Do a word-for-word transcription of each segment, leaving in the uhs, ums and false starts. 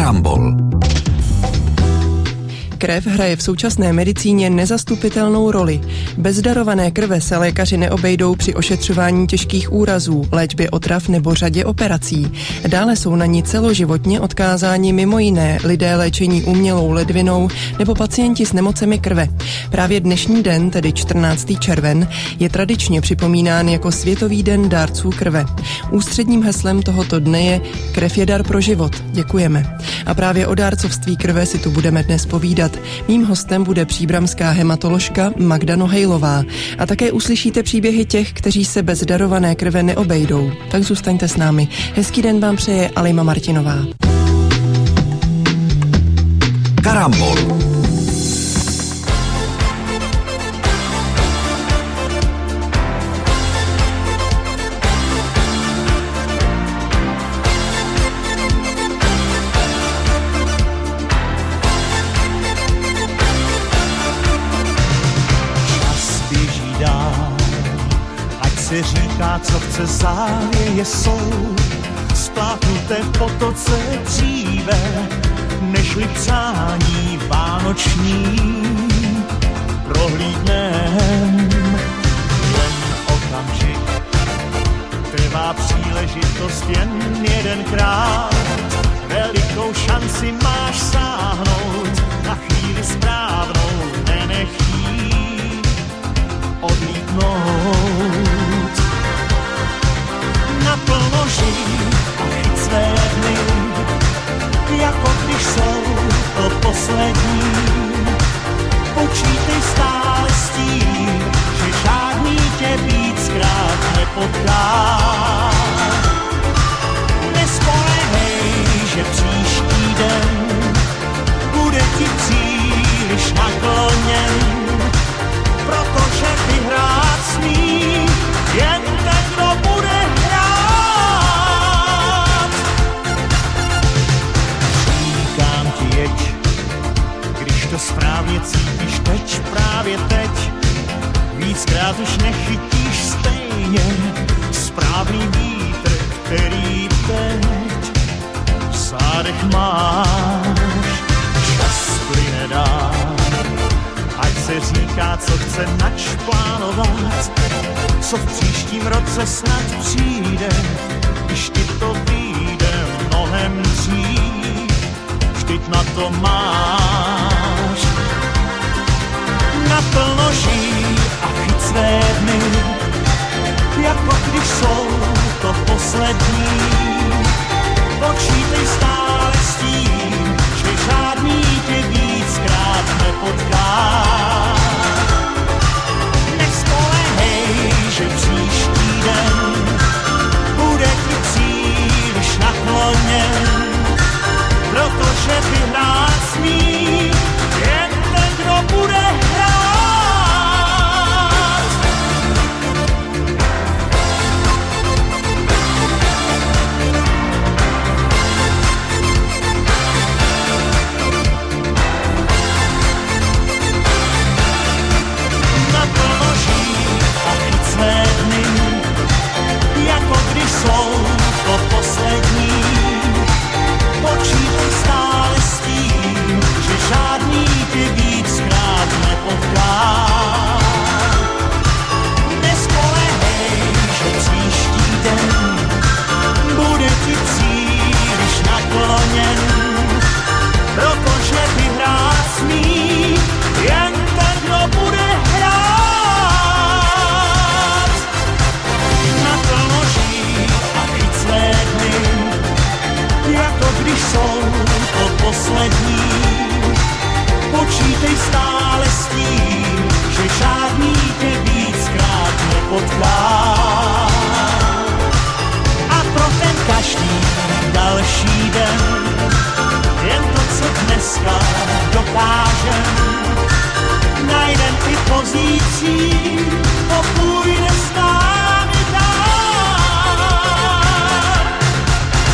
Karambol. Krev hraje v současné medicíně nezastupitelnou roli. Bez darované krve se lékaři neobejdou při ošetřování těžkých úrazů, léčbě otrav nebo řadě operací. Dále jsou na ní celoživotně odkázáni mimo jiné lidé léčení umělou ledvinou nebo pacienti s nemocemi krve. Právě dnešní den, tedy čtrnáctého červen, je tradičně připomínán jako Světový den dárců krve. Ústředním heslem tohoto dne je Krev je dar pro život. Děkujeme. A právě o dárcovství krve si tu budeme dnes povídat. Mým hostem bude příbramská hematoložka Magda Nohejlová. A také uslyšíte příběhy těch, kteří se bez darované krve neobejdou. Tak zůstaňte s námi. Hezký den vám přeje Alima Martinová. Karambol. Se říká, co chce, závěje jsou spláchnuté v potoce dříve, nežli přání vánoční prohlídnem. Jen okamžik, trvá příležitost jen jedenkrát, velikou šanci máš sáhnout na chvíli správnou, nenech jí odlítnout. Naplno žij a chyť své dny, jako když jsou to poslední. Počítej stále s tím, že žádný tě víckrát nepotká. Nespolehej, že příští den bude ti příliš nakloněn, protože vyhrát smí jen ten, kdo bude hrát. Říkám ti, jeď, když to správně cítíš teď, právě teď, víckrát už nechytíš stejně správný vítr, který teď v zádech máš. Čas plyne dál, ať se říká, co chce načplánovat, co v příštím roce snad přijde, když ti to vyjde mnohem dřív, vždyť na to máš. Naplno žij a chyť své dny, jako když jsou to poslední. Počítej stále s tím, že žádný tě víckrát nepotká. Nespolehej, že příští den bude ti příliš nakloněn, protože vyhrát smí jen ten, kdo bude hrát. Jako když jsou to poslední, počítej stále s tím, že žádný tě víckrát nepotká. Nespolehej, že příští den bude ti příliš nakloněn, protože vyhrát smí jen ten, kdo bude hrát. Jako když jsou to poslední, počítej stále s tím, že žádný tě víckrát nepotká. A pro ten každý další den, jen to, co dneska dokážem, najdem i pozítří, popůjde s námi dál.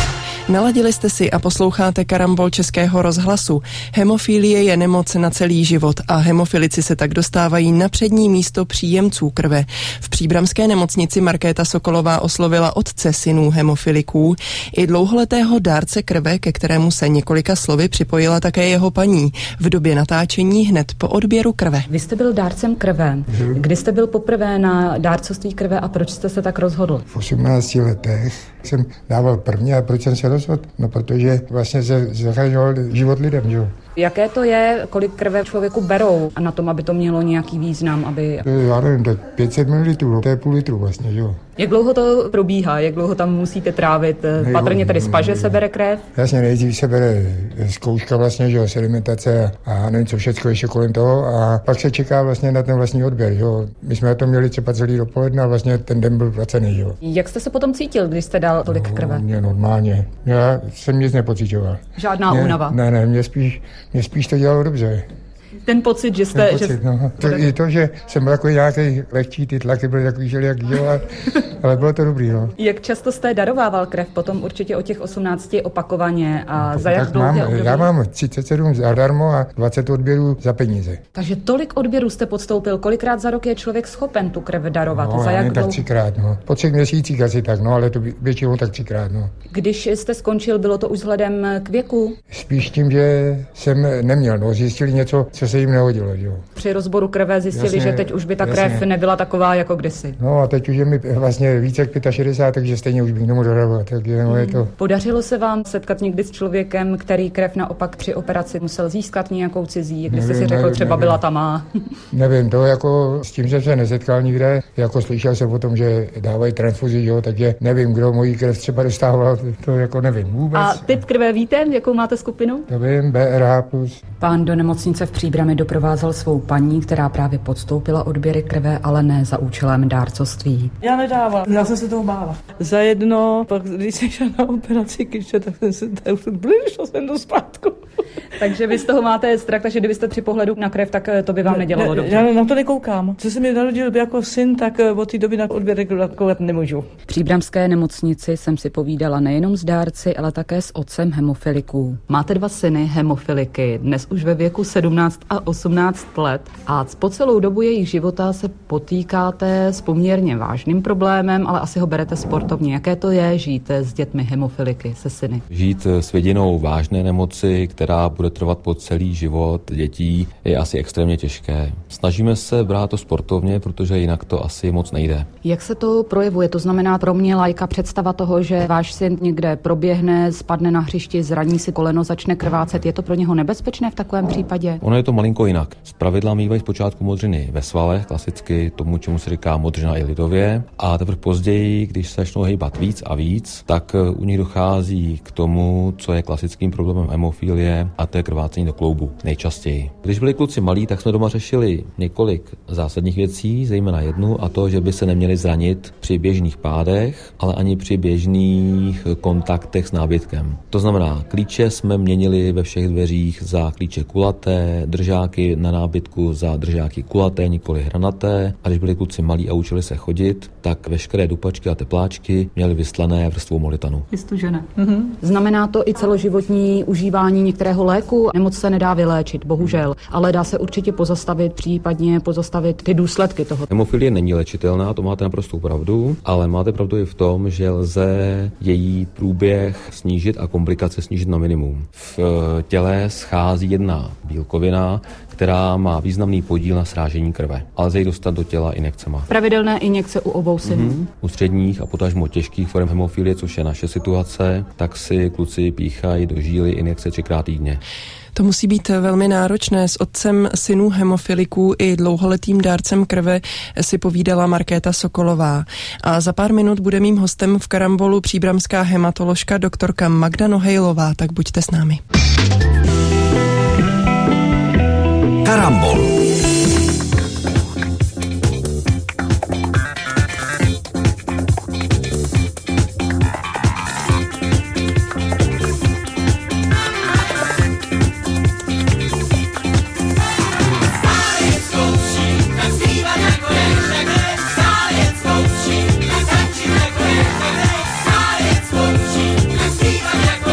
Naladili jste si a posloucháte Karambol Českého rozhlasu. Hemofilie je nemoc na celý život a hemofilici se tak dostávají na přední místo příjemců krve. V příbramské nemocnici Markéta Sokolová oslovila otce synů hemofiliků i dlouholetého dárce krve, ke kterému se několika slovy připojila také jeho paní v době natáčení hned po odběru krve. Vy jste byl dárcem krve. Kdy jste byl poprvé na dárcovství krve a proč jste se tak rozhodl? V osmnácti letech jsem dával první a proč jsem se rozhodl? No protože vlastně se zachraňoval život lidem, jo. Jaké to je, kolik krve člověku berou a na tom, aby to mělo nějaký význam, aby... Já nevím, tak pět set mililitrů, to je půl litru vlastně, jo. Jak dlouho to probíhá, jak dlouho tam musíte trávit? Patrně tady z paže se bere krev? Jasně, nejdřív se bere zkouška vlastně, že jo, sedimentace a nevím co všechno ještě kolem toho a pak se čeká vlastně na ten vlastní odběr, jo. My jsme to měli třeba celý dopoledne a vlastně ten den byl placený, jo. Jak jste se potom cítil, když jste dal tolik no, krve? Mě normálně, já jsem nic nepocitoval. Žádná mě, únava? Ne, ne, mě spíš, mě spíš to dělalo dobře. Ten pocit, že jste... Ten pocit, že... no. To, I to, že jsem takový nějaký lehčí, ty tlaky byly takový željak, jo, ale bylo to dobrý, no. Jak často jste darovával krev? Potom určitě o těch osmnácti opakovaně a no, za jak dlouhé období? Já mám třicet sedm zadarmo a dvacet odběrů za peníze. Takže tolik odběrů jste podstoupil. Kolikrát za rok je člověk schopen tu krev darovat? No, za jak tak dlouho? třikrát, no. Po třech měsících asi tak, no, ale to většinou tak třikrát, no. Když jste skončil, bylo to už vzhledem k věku? Spíš tím, že jsem neměl, no, zjistili něco, co se jim nehodilo, jo. Při rozboru krve zjistili, jasně, že teď už by ta krev jasně. nebyla taková jako kdysi. No a teď už je mi vlastně více jak šedesát pět, takže stejně už bych nemohl darovat, takže no, je to... Podařilo se vám setkat někdy s člověkem, který krev naopak při operaci musel získat nějakou cizí, když jste si řekl, nevím, třeba nevím. Byla ta má? Nevím, to jako s tím jsem se nesetkal nikde, jako slyšel jsem o tom, že dávají transfuzi, jo, takže nevím, kdo mojí krev třeba dostával, to jako nevím vůbec. A typ krve víte, jakou máte skupinu? To vím, B R H plus. Pán do nemocnice v Příbrami doprovázel svou paní, která právě podstoupila odběry krve, ale ne za účelem dárcovství. Já nedávám, já jsem se toho bála. Za jedno, pak když jsem šla na operaci kyče, tak jsem se blížila jsem do zpátku. Takže vy z toho máte strach, takže kdybyste při pohledu na krev, tak to by vám nedělalo ne, dobře. Já na to nekoukám. Co se mi narodil jako syn, tak od té doby na odběr koukat nemůžu. V příbramské nemocnici jsem si povídala nejenom s dárci, ale také s otcem hemofiliků. Máte dva syny hemofiliky, dnes už ve věku sedmnáct a osmnáct let a po celou dobu jejich života se potýkáte s poměrně vážným problémem, ale asi ho berete sportovně. Jaké to je žít s dětmi hemofiliky, se syny? Žít s vidinou vážné nemoci, která bude trvat po celý život dětí, je asi extrémně těžké. Snažíme se brát to sportovně, protože jinak to asi moc nejde. Jak se to projevuje? To znamená pro mě laika představa toho, že váš syn někde proběhne, spadne na hřišti, zraní si koleno, začne krvácet. Je to pro něho nebezpečné v takovém případě? Ono je to malinko jinak. Zpravidla mývají zpočátku modřiny ve svalech, klasicky tomu, čemu se říká modřina i lidově, a teprve později, když se začnou hejbat víc a víc, tak u nich dochází k tomu, co je klasickým problémem hemofilie, a to je krvácení do kloubu nejčastěji. Když byli kluci malí, tak jsme doma řešili několik zásadních věcí, zejména jednu, a to, že by se neměli zranit při běžných pádech, ale ani při běžných kontaktech s nábytkem. To znamená, klíče jsme měnili ve všech dveřích za klíče kulaté, držáky na nábytku za držáky kulaté, nikoli hranaté, a když byli kluci malí a učili se chodit, tak veškeré dupačky a tepláčky měli vyslané vrstvou molitanu. Vystužené. Mhm. Znamená to i celoživotní užívání některého léku? Nemoc se nedá vyléčit, bohužel, ale dá se určitě pozastavit, případně pozastavit ty důsledky toho. Hemofilie není léčitelná, to máte naprostou pravdu, ale máte pravdu i v tom, že lze její průběh snížit a komplikace snížit na minimum. V těle schází jedna bílkovina, která má významný podíl na srážení krve, ale lze ji dostat do těla injekcema. Pravidelné injekce u obou synů. Mm-hmm. U středních a potažmo těžkých forem hemofilie, což je naše situace, tak si kluci píchají do žíly injekce třikrát týdně. To musí být velmi náročné. S otcem synů hemofiliků i dlouholetým dárcem krve si povídala Markéta Sokolová. A za pár minut bude mým hostem v Karambolu příbramská hematoložka doktorka Magda Nohejlová, tak buďte s námi. Karambol. Stále zkouším, tak tančím jako ježek, stále zkouším, tak zpívat jako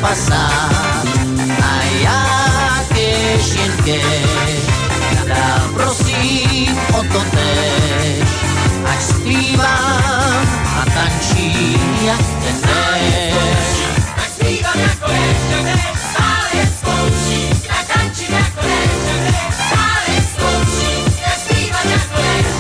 fasát. A já kež jen kež, dál prosím o to tež, ať zpívám a tančím jak ten déšť. Ať zpívám jako déšť, déšť, stále je zkouším, tak tančím jako déšť, déšť, stále je zkouším, tak zpívám jako déšť.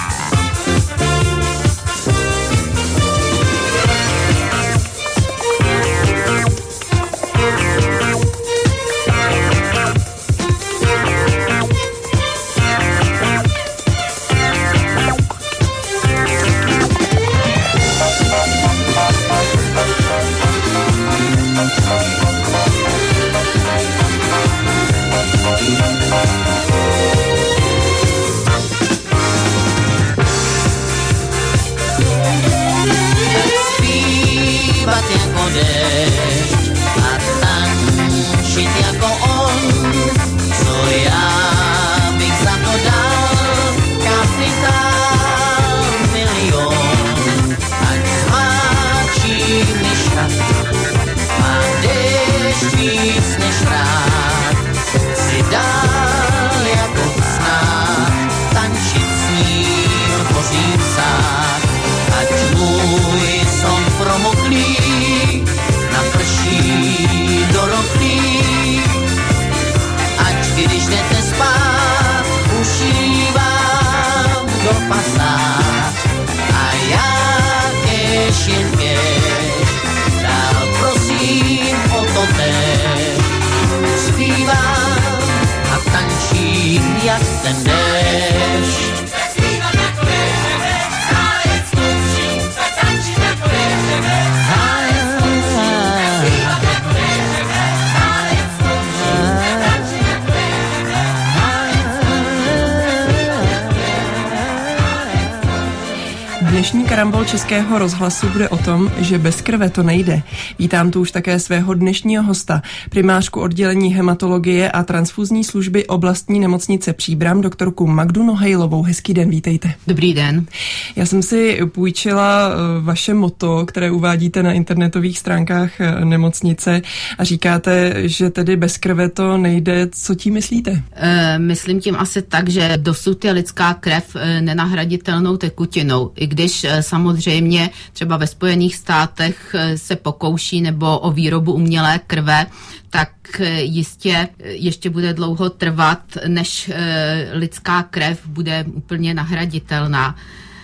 Zpívat jako déšť a tančit jako on, co já bych za to dal, kapitán milion. Ať zmáčí mi šat, mám déšť víc než rád, si dál jako snad, tančit s ním pořím sám. Ať můj son promoklý, naprší do roklí, ať když jdete spát, ušívám do fasát. A já kež jen kež, dál prosím o to tež, zpívám a tančím jak ten déšť. Dnešní karambol Českého rozhlasu bude o tom, že bez krve to nejde. Vítám tu už také svého dnešního hosta, primářku oddělení hematologie a transfuzní služby oblastní nemocnice Příbram, doktorku Magdu Nohejlovou. Hezký den, vítejte. Dobrý den. Já jsem si půjčila vaše motto, které uvádíte na internetových stránkách nemocnice a říkáte, že tedy bez krve to nejde. Co tím myslíte? E, myslím tím asi tak, že dosud je lidská krev nenahraditelnou tekutinou, i když samozřejmě třeba ve Spojených státech se pokouší nebo o výrobu umělé krve, tak jistě ještě bude dlouho trvat, než lidská krev bude úplně nahraditelná.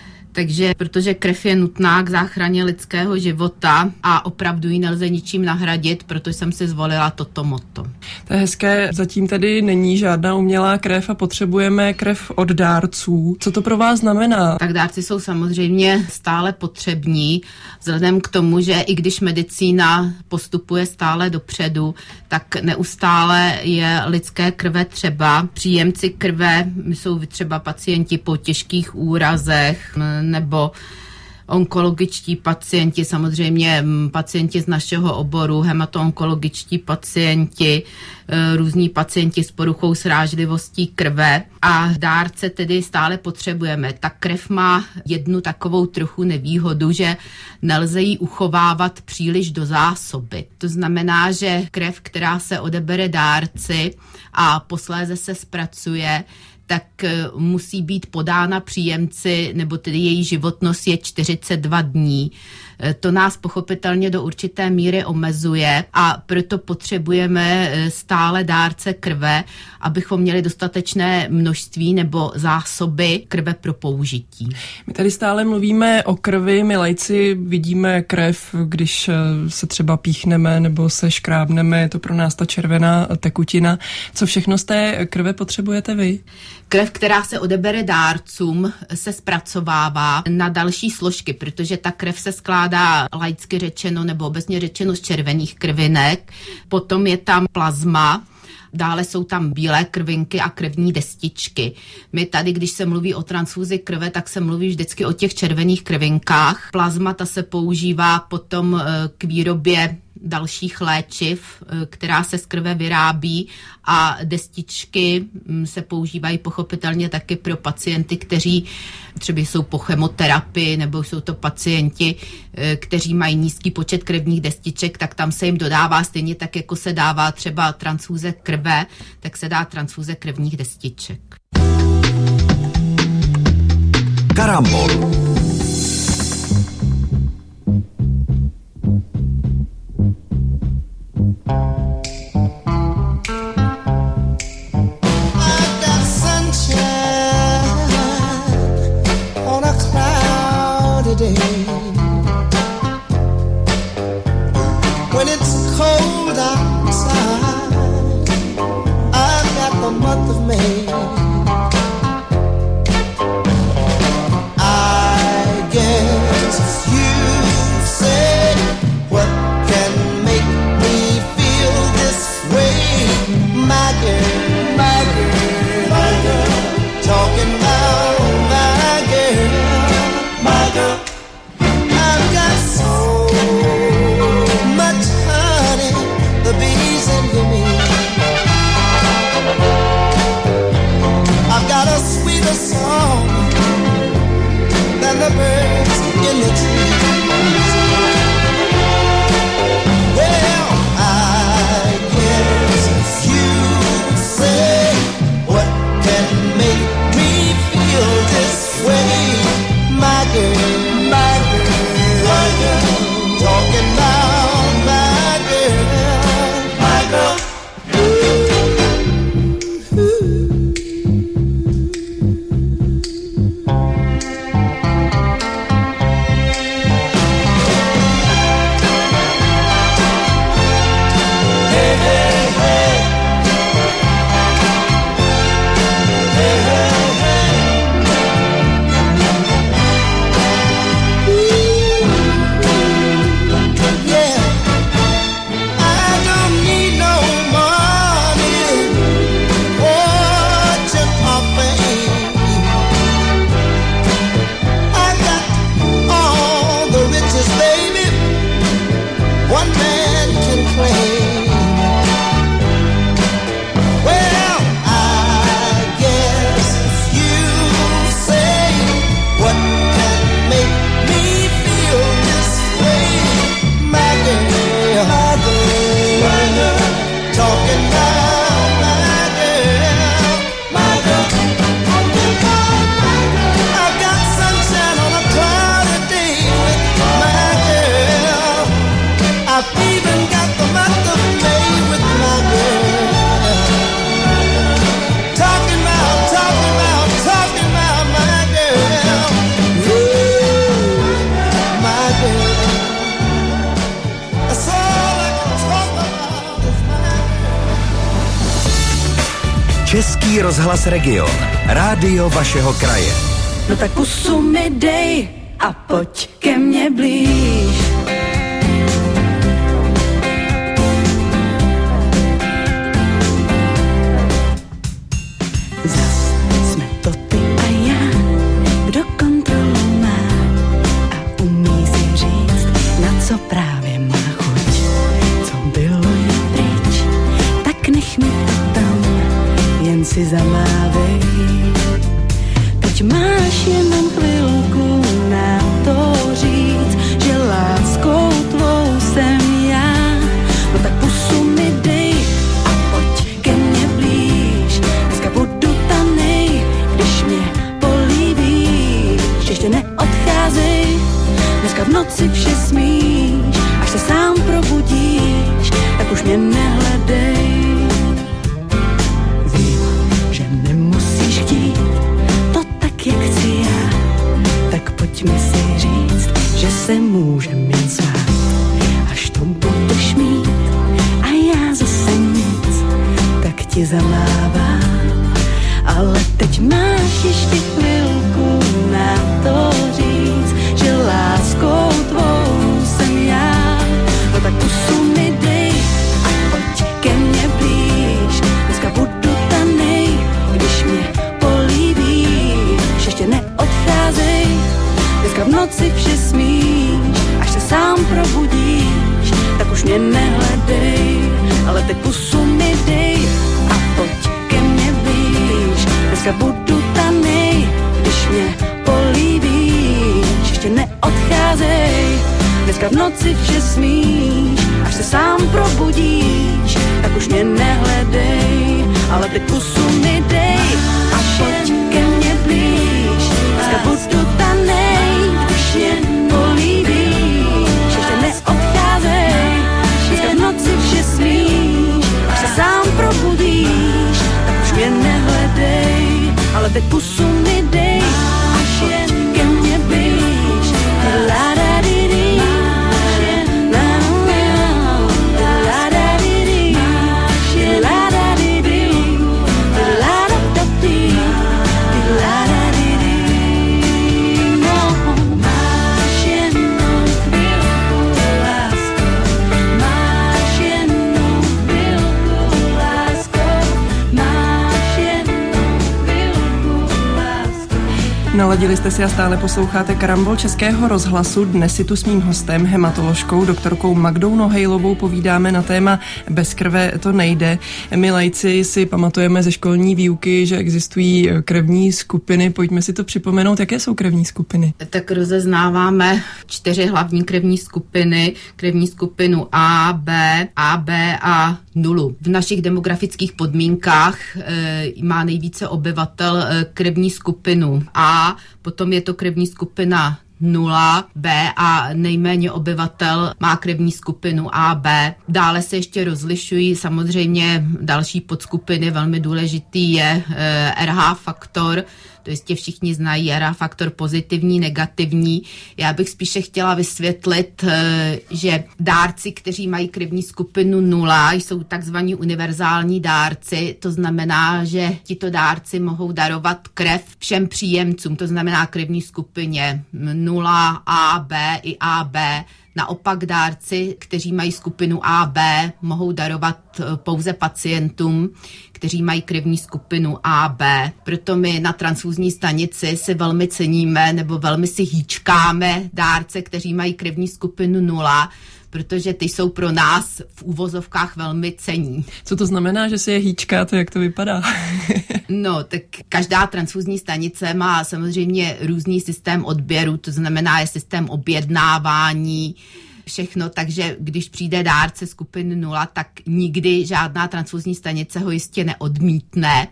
Takže protože krev je nutná k záchraně lidského života a opravdu ji nelze ničím nahradit, proto jsem si zvolila toto motto. To je hezké, zatím tedy není žádná umělá krev a potřebujeme krev od dárců. Co to pro vás znamená? Tak dárci jsou samozřejmě stále potřební, vzhledem k tomu, že i když medicína postupuje stále dopředu, tak neustále je lidské krve třeba. Příjemci krve jsou třeba pacienti po těžkých úrazech, nebo onkologičtí pacienti, samozřejmě pacienti z našeho oboru, hematoonkologičtí pacienti, různí pacienti s poruchou srážlivostí krve a dárce tedy stále potřebujeme. Ta krev má jednu takovou trochu nevýhodu, že nelze ji uchovávat příliš do zásoby. To znamená, že krev, která se odebere dárci a posléze se zpracuje, tak musí být podána příjemci, nebo tedy její životnost je čtyřicet dva dní. To nás pochopitelně do určité míry omezuje a proto potřebujeme stále dárce krve, abychom měli dostatečné množství nebo zásoby krve pro použití. My tady stále mluvíme o krvi, my laici vidíme krev, když se třeba píchneme nebo se škrábneme, je to pro nás ta červená tekutina. Co všechno z té krve potřebujete vy? Krev, která se odebere dárcům, se zpracovává na další složky, protože ta krev se skládá laicky řečeno nebo obecně řečeno z červených krvinek, potom je tam plazma, dále jsou tam bílé krvinky a krevní destičky. My tady, když se mluví o transfuzi krve, tak se mluví vždycky o těch červených krvinkách. Plazma ta se používá potom k výrobě dalších léčiv, která se z krve vyrábí, a destičky se používají pochopitelně taky pro pacienty, kteří třeba jsou po chemoterapii, nebo jsou to pacienti, kteří mají nízký počet krevních destiček, tak tam se jim dodává stejně tak, jako se dává třeba transfúze krve, tak se dá transfúze krevních destiček. Karambol. When it's cold outside, I've got the month of May. I guess you say, what can make me feel this way? My girl, my girl, my girl, talking about my girl, my girl. I've got so much honey, the bees envy me. I've got a sweeter song than the birds in the trees. Well, I guess you say, what can make me feel this way? My girl, my girl, talking about my girl, my girl. Ooh, ooh. Hey, hey, hey. Hey, hey, hey. Yeah, I don't need no money, fortune or fame. I got all the riches, baby, one man can claim. Well, I guess you say, what can make me feel this way? My girl, my girl, my girl, talking about my girl, my girl. I've got sunshine on a cloudy day with my girl. I've even got the month of May with my girl. Talking about, talking about, talking about my girl. Ooh, my girl. That's all I can talk about is my girl. Český rozhlas Region. Rádio vašeho kraje. No tak pusu mi dej a pojď ke mně blíž. Zas jsme to ty a já, kdo kontrolu má a umí si říct, na co právě má chuť. Co bylo je pryč, tak nech mi to tam, jen si zamávej. Teď máš jenom chvilku na to říct, že láskou tvou jsem já. No tak pusu mi dej a pojď ke mně blíž. Dneska budu tanej, když mě políbíš. Ještě neodcházej, dneska v noci vše smíš. Až se sám probudíš, tak už mě nehledej. Vím, že nemusíš chtít to tak, jak chci já. Tak pojď mi si říct, že se můžem jen smát. Až to budeš mít a já zase nic, tak ti zamávám. Ale teď máš ještě chvilku na to říct, že láskou tvou jsem já. No tak pusu mi dej a pojď ke mně blíž. Dneska budu tanej, když mě políbíš. Ještě neodcházej, dneska v noci vše smíš. Až se sám probudíš, tak už mě mě nehledej, ale teď pusu mi dej a pojď ke mně blíž. Dneska budu tanej, když mě políbíš. Ještě neodcházej, dneska v noci vše smíš. Až se sám probudíš, tak už mě nehledej, ale teď pusu mi dej a pojď ke mně blíž. Dneska budu tanej, když mě políbíš. Ještě neodcházej, dneska v noci vše smíš. Až se sám probudíš, tak už mě nehledej, ale teď pusu mi dej a pojď ke mně blíž. La da di di, la la da di di, la da di di, la da da di, la da di di. No, máš jenom chvilku, lásko, máš jenom chvilku, lásko, máš jenom chvilku, lásko. Naladili jste si a stále posloucháte Karambol Českého rozhlasu. Dnes si tu s mým hostem, hematoložkou, doktorkou Magdou Nohejlovou, povídáme na téma bez krve to nejde. My laici si pamatujeme ze školní výuky, že existují krevní skupiny. Pojďme si to připomenout, jaké jsou krevní skupiny. Tak rozeznáváme čtyři hlavní krevní skupiny. Krevní skupinu A, B, A B a nulu. V našich demografických podmínkách e, má nejvíce obyvatel e, krevní skupinu A, potom je to krevní skupina nula, B a nejméně obyvatel má krevní skupinu A B. Dále se ještě rozlišují samozřejmě další podskupiny, velmi důležitý je e, R H faktor, to jistě všichni znají, R H faktor pozitivní, negativní. Já bych spíše chtěla vysvětlit, e, že dárci, kteří mají krevní skupinu nula, jsou takzvaní univerzální dárci, to znamená, že tito dárci mohou darovat krev všem příjemcům, to znamená krevní skupině nula, A, B i A B. Naopak dárci, kteří mají skupinu A B, mohou darovat pouze pacientům, kteří mají krevní skupinu A B. Proto my na transfuzní stanici si velmi ceníme nebo velmi si hýčkáme dárce, kteří mají krevní skupinu nula, protože ty jsou pro nás v úvozovkách velmi cenní. Co to znamená, že si je hýčkáte, jak to vypadá? No, tak každá transfuzní stanice má samozřejmě různý systém odběru, to znamená je systém objednávání, všechno, takže když přijde dárce skupiny nula, tak nikdy žádná transfuzní stanice ho jistě neodmítne.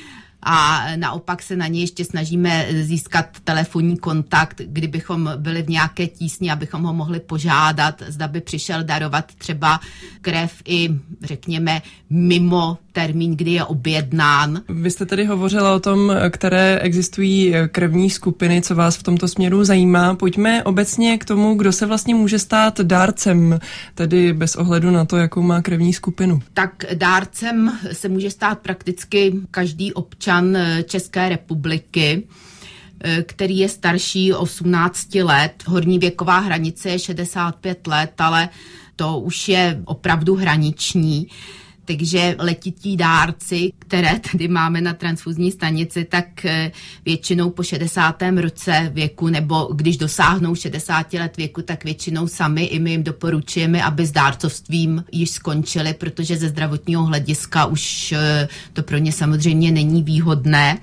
A naopak se na ně ještě snažíme získat telefonní kontakt, kdybychom byli v nějaké tísni, abychom ho mohli požádat, zda by přišel darovat třeba krev i, řekněme, mimo termín, kdy je objednán. Vy jste tedy hovořila o tom, které existují krevní skupiny, co vás v tomto směru zajímá. Pojďme obecně k tomu, kdo se vlastně může stát dárcem, tedy bez ohledu na to, jakou má krevní skupinu. Tak dárcem se může stát prakticky každý občan České republiky, který je starší osmnáct let. Horní věková hranice je šedesát pět let, ale to už je opravdu hraniční. Takže letití dárci, které tady máme na transfuzní stanici, tak většinou po šedesátém roce věku, nebo když dosáhnou šedesáti let věku, tak většinou sami i my jim doporučujeme, aby s dárcovstvím již skončili, protože ze zdravotního hlediska už to pro ně samozřejmě není výhodné.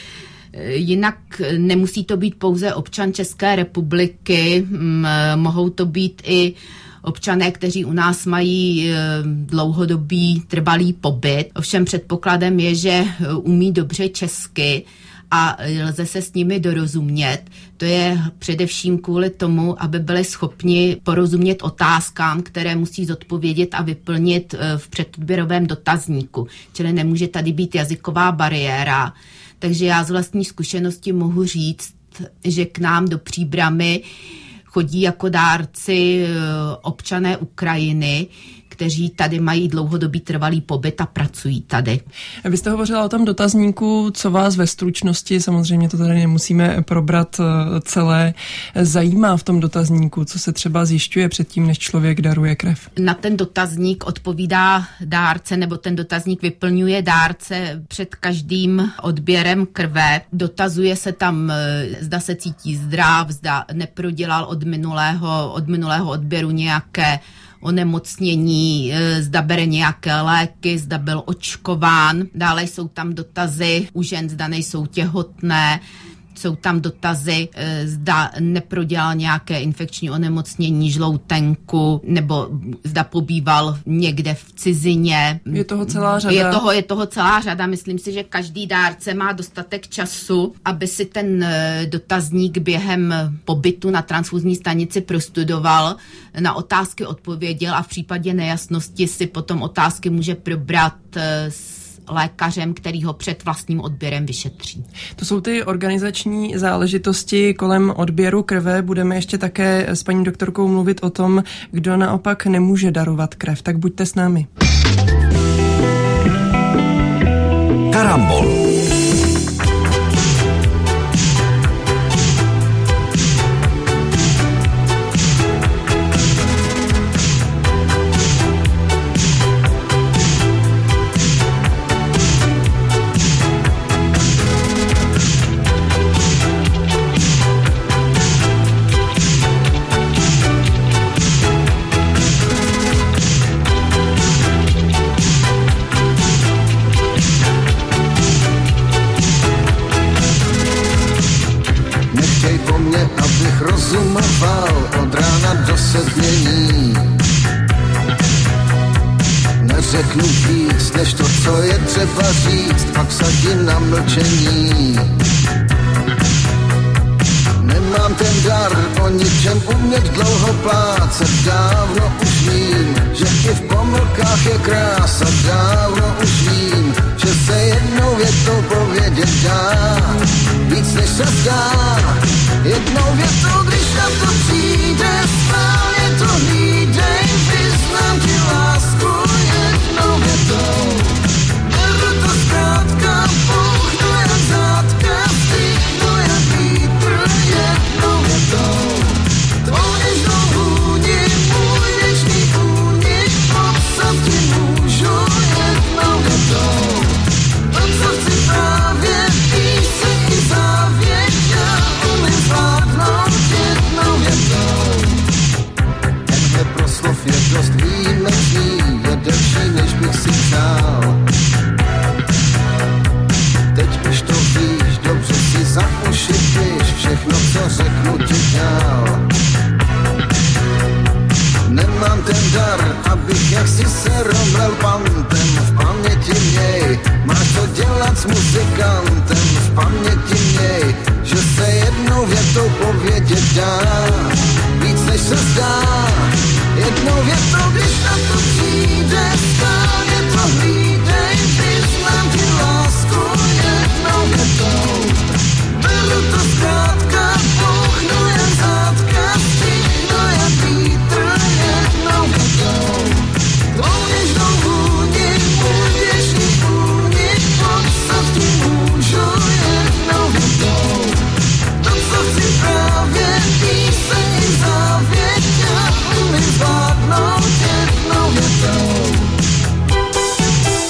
Jinak nemusí to být pouze občan České republiky, mohou to být i občané, kteří u nás mají dlouhodobý trvalý pobyt. Ovšem předpokladem je, že umí dobře česky a lze se s nimi dorozumět. To je především kvůli tomu, aby byli schopni porozumět otázkám, které musí zodpovědět a vyplnit v předodběrovém dotazníku. Čili nemůže tady být jazyková bariéra. Takže já z vlastní zkušenosti mohu říct, že k nám do Příbrami chodí jako dárci občané Ukrajiny, kteří tady mají dlouhodobý trvalý pobyt a pracují tady. Vy jste hovořila o tom dotazníku, co vás ve stručnosti, samozřejmě to tady nemusíme probrat celé, zajímá v tom dotazníku, co se třeba zjišťuje předtím, než člověk daruje krev? Na ten dotazník odpovídá dárce, nebo ten dotazník vyplňuje dárce před každým odběrem krve. Dotazuje se tam, zda se cítí zdrav, zda neprodělal od minulého, od minulého odběru nějaké onemocnění, zda bere nějaké léky, zda byl očkován. Dále jsou tam dotazy u žen, zda nejsou těhotné. Jsou tam dotazy, zda neprodělal nějaké infekční onemocnění žloutenku, nebo zda pobýval někde v cizině. Je toho celá řada. Je toho, je toho celá řada. Myslím si, že každý dárce má dostatek času, aby si ten dotazník během pobytu na transfuzní stanici prostudoval, na otázky odpověděl a v případě nejasnosti si potom otázky může probrat s lékařem, který ho před vlastním odběrem vyšetří. To jsou ty organizační záležitosti kolem odběru krve. Budeme ještě také s paní doktorkou mluvit o tom, kdo naopak nemůže darovat krev. Tak buďte s námi. Karambol. Rozumoval od rána do sedmění. Neřeknu víc, než to, co je třeba říct, pak sadím na mlčení. Nemám ten dar o ničem umět dlouho plácat, dávno už vím, že i v pomlkách je krása, dávno už vím, že se jednou větou povědět dá, víc než se zdá. Jednou větou, když na to přijde, správně to hlídej, vyznám ti lásku jednou větou. Beru to zkrátka, pouchnu jak zátka, stýchnu jak vítr jednou větou. Tvou něžnou vůni, můj věčný únik, popsat ti můžu jednou větou. To, co chci právě, píseň i závěť, já umím zvládnout jednou větou. Tenhle proslov je dost výjimečný, je delší, než bych si přál. Teď už to víš, dobře si za uši piš, všechno, co řeknu ti dál. Nemám ten dar, abych jak si se romlel pantem, v paměti měj, máš to dělat s muzikantem, v paměti měj, že se jednou větou povědět dá, víc než se zdá. Jednou větou, když na to přijde, správně to hlídej, vyznám ti lásku jednou větou. Beru to zkrátka, pouchnu jak zátka, stýchnu jak vítr jednou větou. Tvou něžnou vůni, můj věčný únik, popsat ti můžu jednou větou. To, co chci právě, píseň i závěť, já umím zvládnout jednou větou.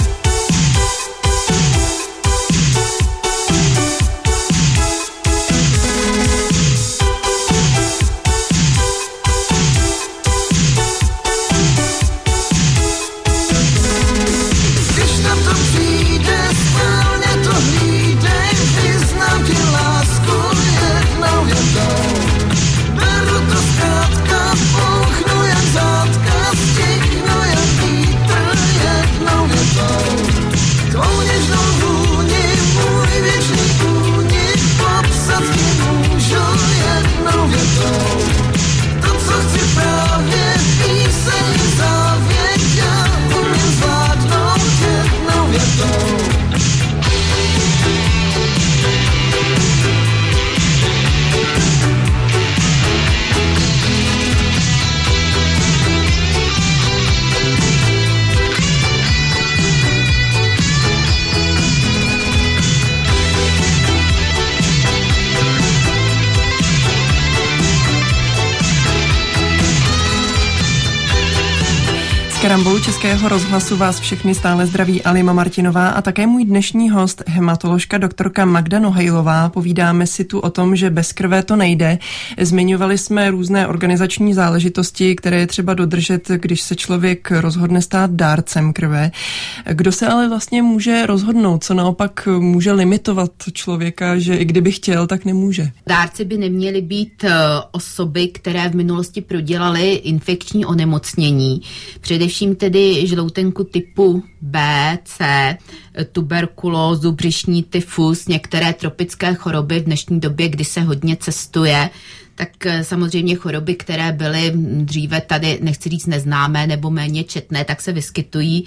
Karambolu Českého rozhlasu vás všechny stále zdraví Alima Martinová a také můj dnešní host, hematoložka doktorka Magda Nohejlová. Povídáme si tu o tom, že bez krve to nejde. Zmiňovali jsme různé organizační záležitosti, které je třeba dodržet, když se člověk rozhodne stát dárcem krve. Kdo se ale vlastně může rozhodnout, co naopak může limitovat člověka, že i kdyby chtěl, tak nemůže? Dárci by neměly být osoby, které v minulosti prodělaly infekční onemocnění. Především tedy žloutenku typu B, C, tuberkulózu, břišní tyfus, některé tropické choroby v dnešní době, kdy se hodně cestuje, tak samozřejmě choroby, které byly dříve tady, nechci říct neznámé nebo méně četné, tak se vyskytují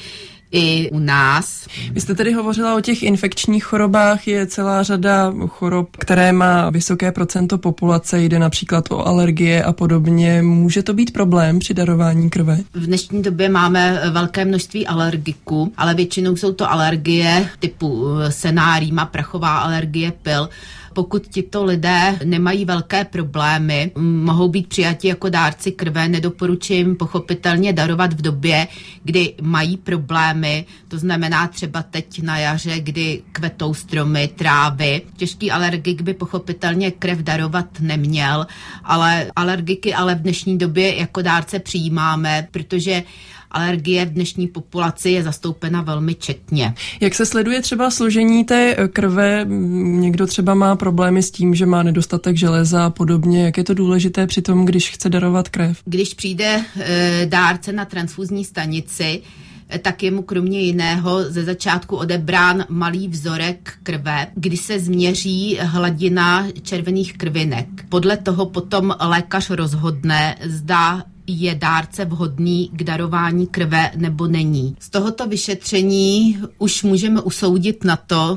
i u nás. Vy jste tedy hovořila o těch infekčních chorobách, je celá řada chorob, které má vysoké procento populace, jde například o alergie a podobně. Může to být problém při darování krve? V dnešní době máme velké množství alergiků, ale většinou jsou to alergie typu senná rýma, prachová alergie pil. Pokud tito lidé nemají velké problémy, mohou být přijati jako dárci krve, nedoporučuji jim pochopitelně darovat v době, kdy mají problémy, to znamená třeba teď na jaře, kdy kvetou stromy, trávy. Těžký alergik by pochopitelně krev darovat neměl, ale alergiky ale v dnešní době jako dárce přijímáme, protože alergie v dnešní populaci je zastoupena velmi četně. Jak se sleduje třeba složení té krve? Někdo třeba má problémy s tím, že má nedostatek železa a podobně. Jak je to důležité při tom, když chce darovat krev? Když přijde e, dárce na transfuzní stanici, tak je mu kromě jiného ze začátku odebrán malý vzorek krve, kdy se změří hladina červených krvinek. Podle toho potom lékař rozhodne, zda je dárce vhodný k darování krve nebo není. Z tohoto vyšetření už můžeme usoudit na to,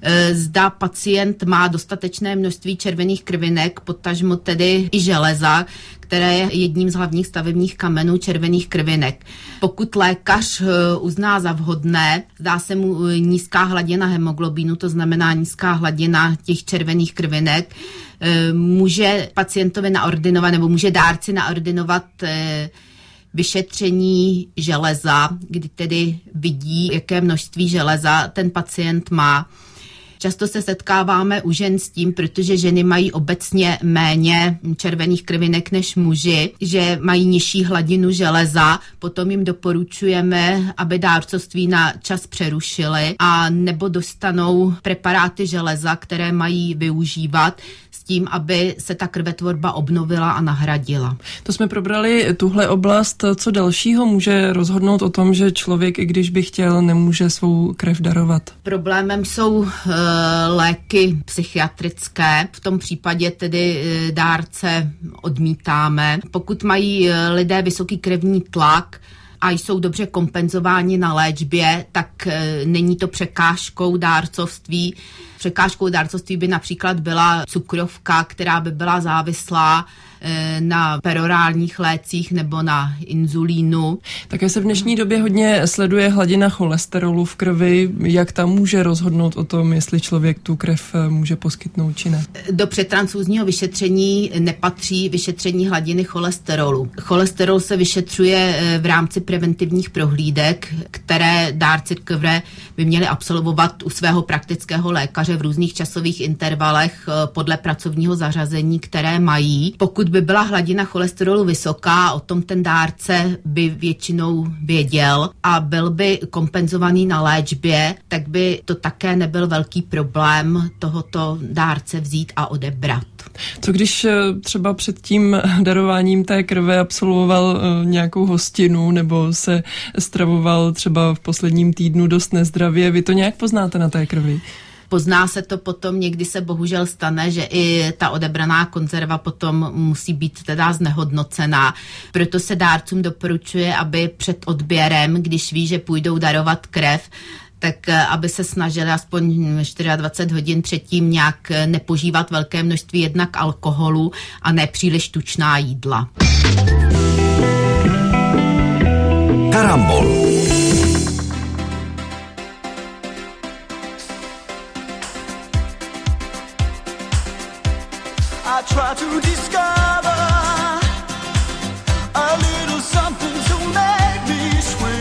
zda pacient má dostatečné množství červených krvinek, potažmo tedy i železa, které je jedním z hlavních stavebních kamenů červených krvinek. Pokud lékař uzná za vhodné, zdá se mu nízká hladina hemoglobinu, to znamená nízká hladina těch červených krvinek, může pacientovi naordinovat nebo může dárci naordinovat vyšetření železa, kdy tedy vidí, jaké množství železa ten pacient má. Často se setkáváme u žen s tím, protože ženy mají obecně méně červených krvinek než muži, že mají nižší hladinu železa, potom jim doporučujeme, aby dárcovství na čas přerušili a nebo dostanou preparáty železa, které mají využívat s tím, aby se ta krvetvorba obnovila a nahradila. To jsme probrali tuhle oblast. Co dalšího může rozhodnout o tom, že člověk, i když by chtěl, nemůže svou krev darovat? Problémem jsou e, léky psychiatrické. V tom případě tedy e, dárce odmítáme. Pokud mají e, lidé vysoký krevní tlak a jsou dobře kompenzováni na léčbě, tak e, není to překážkou dárcovství. Překážkou dárcovství by například byla cukrovka, která by byla závislá na perorálních lécích nebo na inzulínu. Také se v dnešní době hodně sleduje hladina cholesterolu v krvi. Jak tam může rozhodnout o tom, jestli člověk tu krev může poskytnout či ne? Do předtransfuzního vyšetření nepatří vyšetření hladiny cholesterolu. Cholesterol se vyšetřuje v rámci preventivních prohlídek, které dárci krve by měli absolvovat u svého praktického lékaře v různých časových intervalech podle pracovního zařazení, které mají. Pokud by byla hladina cholesterolu vysoká, o tom ten dárce by většinou věděl a byl by kompenzovaný na léčbě, tak by to také nebyl velký problém tohoto dárce vzít a odebrat. Co když třeba před tím darováním té krve absolvoval nějakou hostinu nebo se stravoval třeba v posledním týdnu dost nezdravě? Vy to nějak poznáte na té krvi? Pozná se to potom, někdy se bohužel stane, že i ta odebraná konzerva potom musí být teda znehodnocená. Proto se dárcům doporučuje, aby před odběrem, když ví, že půjdou darovat krev, tak aby se snažili aspoň dvacet čtyři hodin předtím nějak nepožívat velké množství jednak alkoholu a nepříliš tučná jídla. Karambol. I try to discover a little something to make me swim.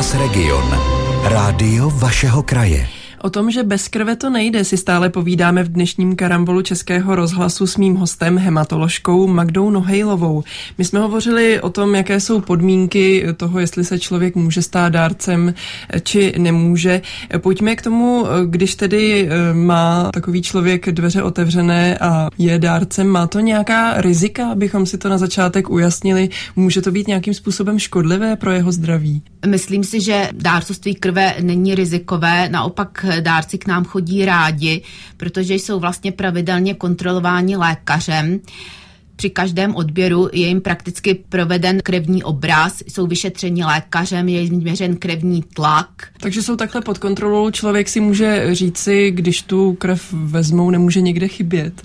Rozhlas Region. Rádio vašeho kraje. O tom, že bez krve to nejde, si stále povídáme v dnešním karambolu Českého rozhlasu s mým hostem, hematoložkou Magdou Nohejlovou. My jsme hovořili o tom, jaké jsou podmínky toho, jestli se člověk může stát dárcem či nemůže. Pojďme k tomu, když tedy má takový člověk dveře otevřené a je dárcem, má to nějaká rizika, abychom si to na začátek ujasnili? Může to být nějakým způsobem škodlivé pro jeho zdraví? Myslím si, že dárcovství krve není rizikové, naopak dárci k nám chodí rádi, protože jsou vlastně pravidelně kontrolováni lékařem. Při každém odběru je jim prakticky proveden krevní obraz, jsou vyšetřeni lékařem, je jim měřen krevní tlak. Takže jsou takhle pod kontrolou, člověk si může říci, když tu krev vezmou, nemůže někde chybět.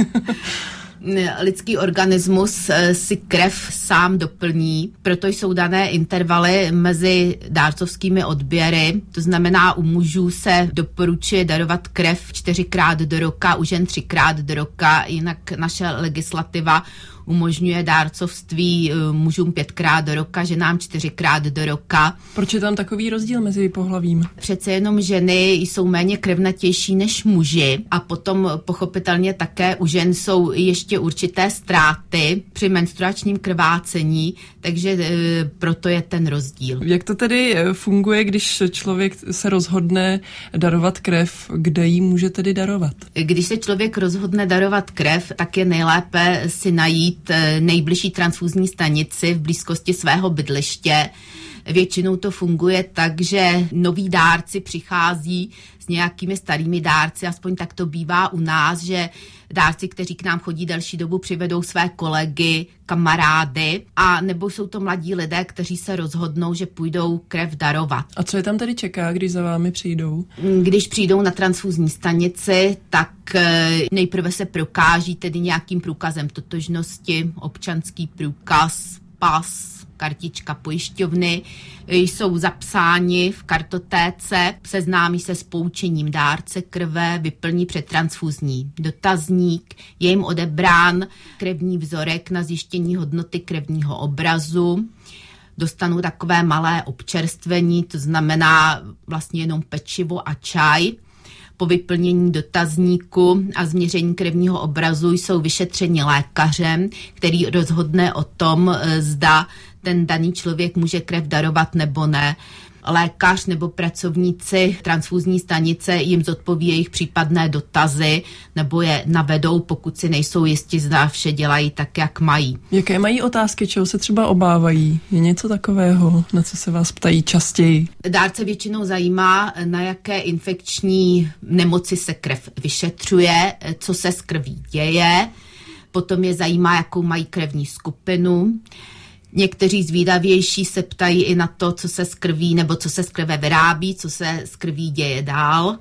Lidský organismus si krev sám doplní, proto jsou dané intervaly mezi dárcovskými odběry. To znamená, u mužů se doporučuje darovat krev čtyřikrát do roka, u žen třikrát do roka, jinak naše legislativa umožňuje dárcovství mužům pětkrát do roka, ženám čtyřikrát do roka. Proč je tam takový rozdíl mezi pohlavím? Přece jenom ženy jsou méně krevnatější než muži a potom pochopitelně také u žen jsou ještě určité ztráty při menstruačním krvácení, takže e, proto je ten rozdíl. Jak to tedy funguje, když člověk se rozhodne darovat krev, kde ji může tedy darovat? Když se člověk rozhodne darovat krev, tak je nejlépe si najít nejbližší transfuzní stanici v blízkosti svého bydliště. Většinou to funguje tak, že noví dárci přichází s nějakými starými dárci, aspoň tak to bývá u nás, že dárci, kteří k nám chodí delší dobu, přivedou své kolegy, kamarády, a nebo jsou to mladí lidé, kteří se rozhodnou, že půjdou krev darovat. A co je tam tedy čeká, když za vámi přijdou? Když přijdou na transfuzní stanici, tak nejprve se prokáží tedy nějakým průkazem totožnosti, občanský průkaz, pas, kartička pojišťovny, jsou zapsáni v kartotéce, seznámí se s poučením dárce krve, vyplní předtransfuzní dotazník, je jim odebrán krevní vzorek na zjištění hodnoty krevního obrazu, dostanou takové malé občerstvení, to znamená vlastně jenom pečivo a čaj. Po vyplnění dotazníku a změření krevního obrazu jsou vyšetřeni lékařem, který rozhodne o tom, zda ten daný člověk může krev darovat nebo ne. Lékař nebo pracovníci transfuzní stanice jim zodpoví jejich případné dotazy nebo je navedou, pokud si nejsou jisti, zda vše dělají tak, jak mají. Jaké mají otázky, čeho se třeba obávají? Je něco takového, na co se vás ptají častěji? Dárce většinou zajímá, na jaké infekční nemoci se krev vyšetřuje, co se s krví děje, potom je zajímá, jakou mají krevní skupinu. Někteří zvídavější se ptají i na to, co se z krví nebo co se z krve vyrábí, co se z krví děje dál.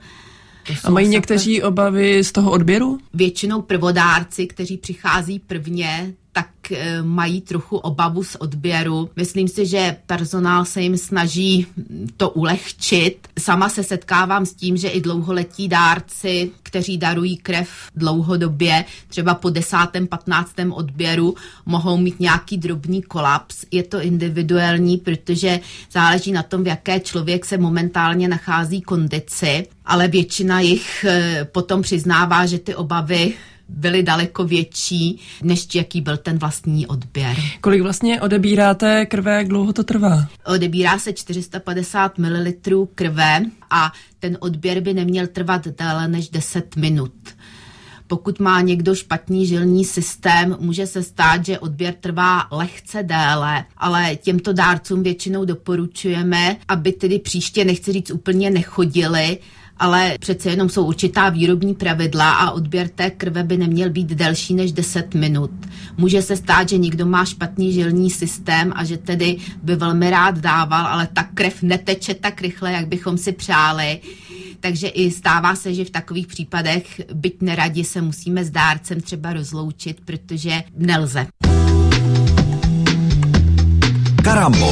A mají někteří obavy z toho odběru? Většinou prvodárci, kteří přichází prvně, tak e, mají trochu obavu z odběru. Myslím si, že personál se jim snaží to ulehčit. Sama se setkávám s tím, že i dlouholetí dárci, kteří darují krev dlouhodobě, třeba po desátém, patnáctém odběru, mohou mít nějaký drobný kolaps. Je to individuální, protože záleží na tom, v jaké člověk se momentálně nachází kondici, ale většina jich e, potom přiznává, že ty obavy byly daleko větší, než jaký byl ten vlastní odběr. Kolik vlastně odebíráte krve, jak dlouho to trvá? Odebírá se čtyři sta padesát mililitrů krve a ten odběr by neměl trvat déle než deset minut. Pokud má někdo špatný žilní systém, může se stát, že odběr trvá lehce déle, ale těmto dárcům většinou doporučujeme, aby tedy příště, nechci říct úplně nechodili, ale přece jenom jsou určitá výrobní pravidla a odběr té krve by neměl být delší než deset minut. Může se stát, že někdo má špatný žilní systém a že tedy by velmi rád dával, ale ta krev neteče tak rychle, jak bychom si přáli. Takže i stává se, že v takových případech, byť neradi, se musíme s dárcem třeba rozloučit, protože nelze. Karambol.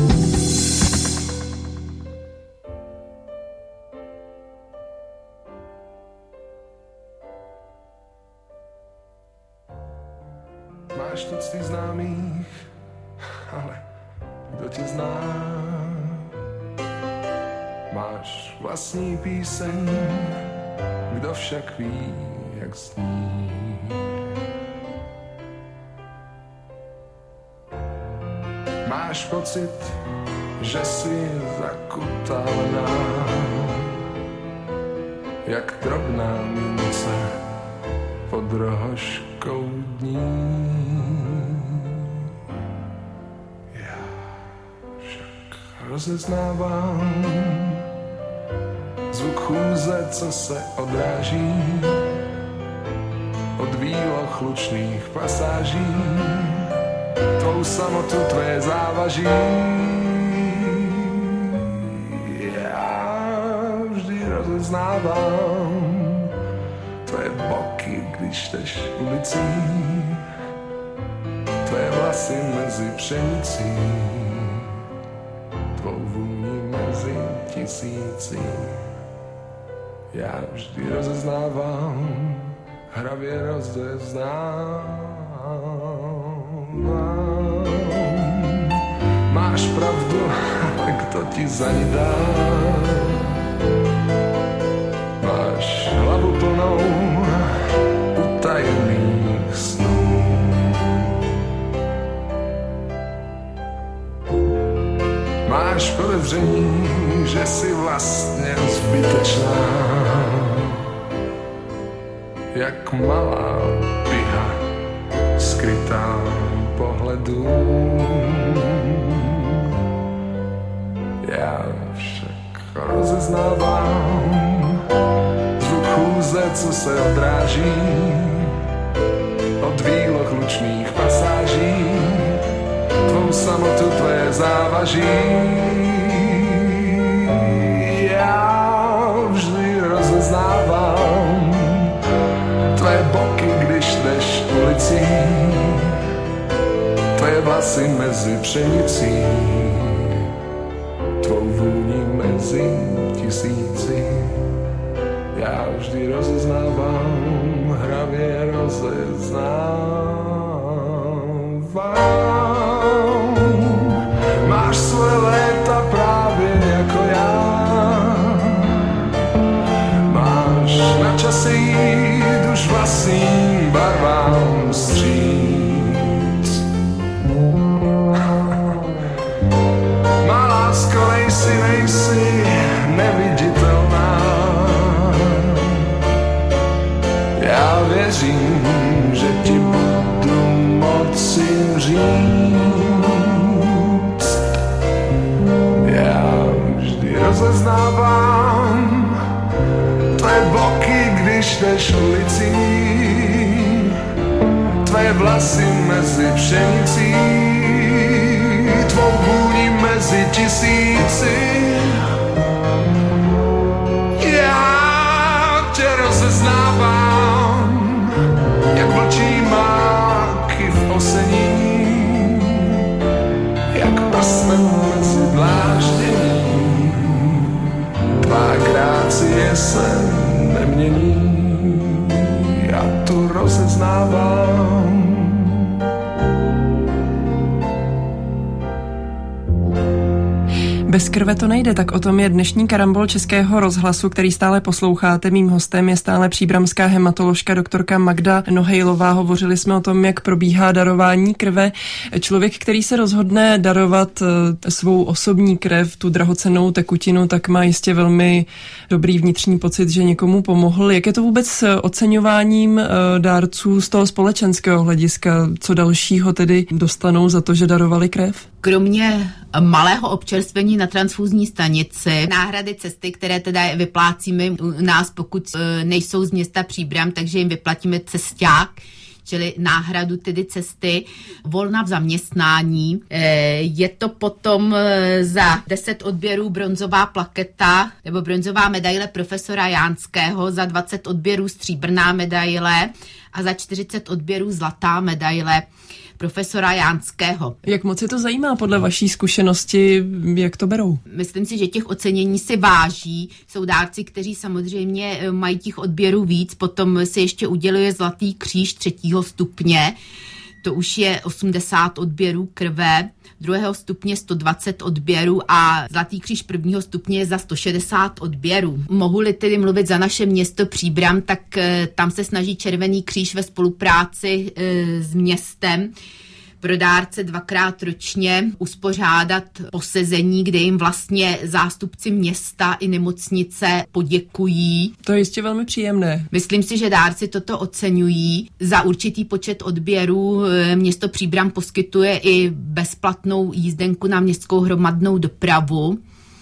Máš tucty známých, ale kdo tě zná? Máš vlastní píseň, kdo však ví, jak zní. Máš pocit, že jsi zakutaná, jak drobná mince pod rohožkou dní. Já však rozeznávám zvuk chůze, co se odráží od výloh lučných pasáží, tvou samotu, tvé závaží. Já vždy rozeznávám tvé boky, když jdeš ulicí, tvé vlasy mezi pšenicí, tvou vůni mezi tisíci. Já vždy rozeznávám, hravě rozeznávám. Máš pravdu, ale kdo ti za ní dá? Máš hlavu plnou utajených snů. Máš podezření, že jsi vlastně zbytečná, jak malá piha skrytá pohledu. Já však rozeznávám zvuk chůze, co se odráží od výloh lučných pasáží, tvou samotu, tvé závaží. Já vždy rozeznávám tvé boky, když jdeš ulicí, tvé vlasy mezi pšenicí, tvou vůni mezi tisíci. Já vždy rozeznávám, hravě rozeznávám. Máš své léta právě jako já, máš na čase jít už vlastním barvám vstříc. Má lásko, nejsi, nejsi neviditelná. Já věřím, že ti budu moci říct. Já vždy rozeznávám tvé boky, když jdeš ulicí, tvé vlasy mezi pšenicí, tvou vůni mezi tisíci. Já tě rozeznávám, jak vlčí máky v osení, jak prsten mezi dláždění, tvá grácie se nemění. Já tu rozeznávám. Bez krve to nejde, tak o tom je dnešní karambol Českého rozhlasu, který stále posloucháte. Mým hostem je stále příbramská hematoložka doktorka Magda Nohejlová. Hovořili jsme o tom, jak probíhá darování krve. Člověk, který se rozhodne darovat svou osobní krev, tu drahocennou tekutinu, tak má jistě velmi dobrý vnitřní pocit, že někomu pomohl. Jak je to vůbec s oceňováním dárců z toho společenského hlediska? Co dalšího tedy dostanou za to, že darovali krev? Kromě malého občerstvení na transfuzní stanici, náhrady cesty, které teda vyplácíme u nás, pokud nejsou z města Příbram, takže jim vyplatíme cesták, čili náhradu tedy cesty, volna v zaměstnání. Je to potom za deset odběrů bronzová plaketa nebo bronzová medaile profesora Jánského, za dvacet odběrů stříbrná medaile a za čtyřicet odběrů zlatá medaile profesora Jánského. Jak moc je to zajímá podle vaší zkušenosti, jak to berou? Myslím si, že těch ocenění si váží. Jsou dárci, kteří samozřejmě mají těch odběrů víc, potom si ještě uděluje zlatý kříž třetího stupně. to už je osmdesát odběrů krve, druhého stupně sto dvacet odběrů a Zlatý kříž prvního stupně je za sto šedesát odběrů. Mohu-li tedy mluvit za naše město Příbram, tak e, tam se snaží Červený kříž ve spolupráci e, s městem pro dárce dvakrát ročně uspořádat posezení, kde jim vlastně zástupci města i nemocnice poděkují. To je jistě velmi příjemné. Myslím si, že dárci toto oceňují. Za určitý počet odběrů město Příbram poskytuje i bezplatnou jízdenku na městskou hromadnou dopravu.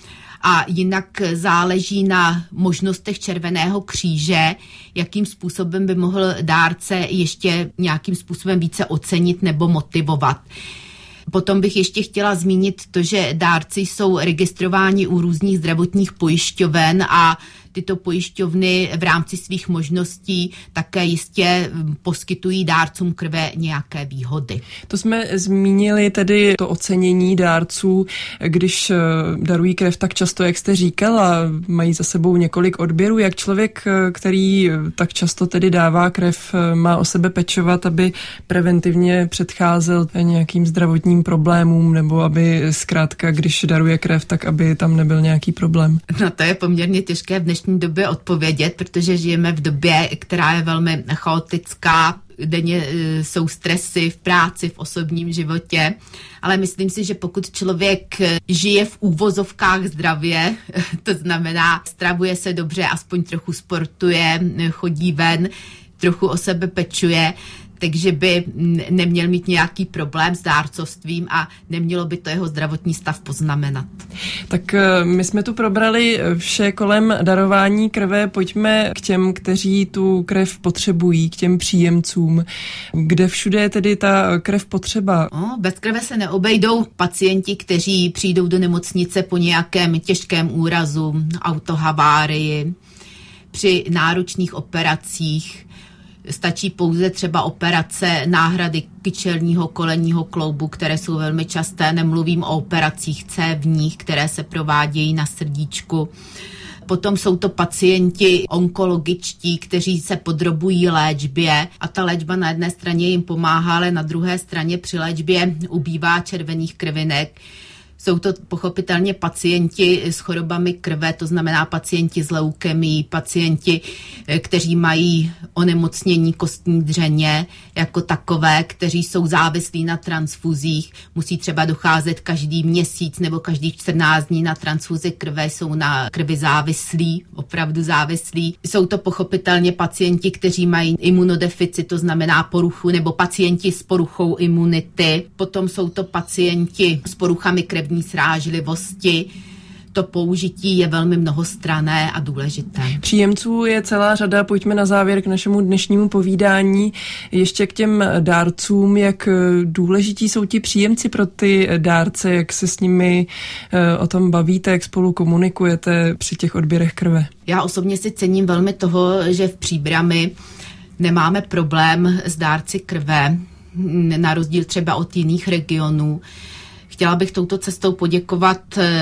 A jinak záleží na možnostech Červeného kříže, jakým způsobem by mohl dárce ještě nějakým způsobem více ocenit nebo motivovat. Potom bych ještě chtěla zmínit to, že dárci jsou registrováni u různých zdravotních pojišťoven a tyto pojišťovny v rámci svých možností také jistě poskytují dárcům krve nějaké výhody. To jsme zmínili tedy to ocenění dárců, když darují krev tak často, jak jste říkala, mají za sebou několik odběrů. Jak člověk, který tak často tedy dává krev, má o sebe pečovat, aby preventivně předcházel nějakým zdravotním problémům, nebo aby zkrátka, když daruje krev, tak aby tam nebyl nějaký problém? No to je poměrně těžké v dnešní době odpovědět, protože žijeme v době, která je velmi chaotická, denně jsou stresy v práci, v osobním životě, ale myslím si, že pokud člověk žije v úvozovkách zdravě, to znamená stravuje se dobře, aspoň trochu sportuje, chodí ven, trochu o sebe pečuje, takže by neměl mít nějaký problém s dárcovstvím a nemělo by to jeho zdravotní stav poznamenat. Tak my jsme tu probrali vše kolem darování krve, pojďme k těm, kteří tu krev potřebují, k těm příjemcům. Kde všude je tedy ta krev potřeba? No, bez krve se neobejdou pacienti, kteří přijdou do nemocnice po nějakém těžkém úrazu, autohavárii, při náročných operacích. Stačí pouze třeba operace náhrady kyčelního kolenního kloubu, které jsou velmi časté. Nemluvím o operacích cévních, které se provádějí na srdíčku. Potom jsou to pacienti onkologičtí, kteří se podrobují léčbě a ta léčba na jedné straně jim pomáhá, ale na druhé straně při léčbě ubývá červených krvinek. Jsou to pochopitelně pacienti s chorobami krve, to znamená pacienti s leukemií, pacienti, kteří mají onemocnění kostní dřeně jako takové, kteří jsou závislí na transfuzích, musí třeba docházet každý měsíc nebo každých čtrnáct dní na transfuzi krve, jsou na krvi závislí, opravdu závislí. Jsou to pochopitelně pacienti, kteří mají imunodeficit, to znamená poruchu, nebo pacienti s poruchou imunity. Potom jsou to pacienti s poruchami krevní srážlivosti. To použití je velmi mnohostranné a důležité. Příjemců je celá řada, pojďme na závěr k našemu dnešnímu povídání. Ještě k těm dárcům, jak důležití jsou ti příjemci pro ty dárce, jak se s nimi o tom bavíte, jak spolu komunikujete při těch odběrech krve? Já osobně si cením velmi toho, že v Příbrami nemáme problém s dárci krve, na rozdíl třeba od jiných regionů. Chtěla bych touto cestou poděkovat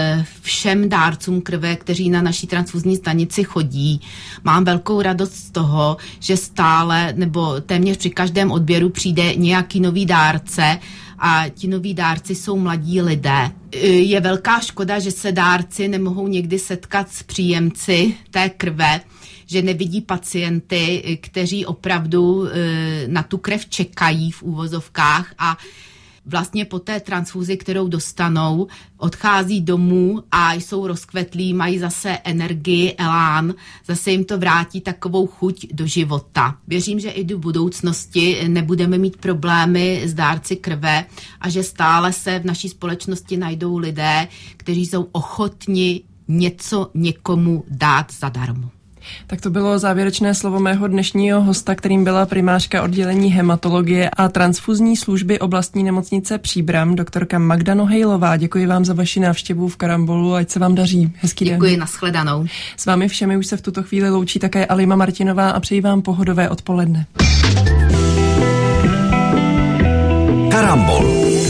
všem dárcům krve, kteří na naší transfuzní stanici chodí. Mám velkou radost z toho, že stále nebo téměř při každém odběru přijde nějaký nový dárce a ti noví dárci jsou mladí lidé. Je velká škoda, že se dárci nemohou někdy setkat s příjemci té krve, že nevidí pacienty, kteří opravdu na tu krev čekají v úvozovkách a vlastně po té transfuzi, kterou dostanou, odchází domů a jsou rozkvetlí, mají zase energii, elán, zase jim to vrátí takovou chuť do života. Věřím, že i do budoucnosti nebudeme mít problémy s dárci krve a že stále se v naší společnosti najdou lidé, kteří jsou ochotni něco někomu dát zadarmo. Tak to bylo závěrečné slovo mého dnešního hosta, kterým byla primářka oddělení hematologie a transfuzní služby oblastní nemocnice Příbram, doktorka Magda Nohejlová. Děkuji vám za vaši návštěvu v Karambolu, ať se vám daří. Hezký den. Děkuji, nashledanou. S vámi všemi už se v tuto chvíli loučí také Alima Martinová a přeji vám pohodové odpoledne. Karambol.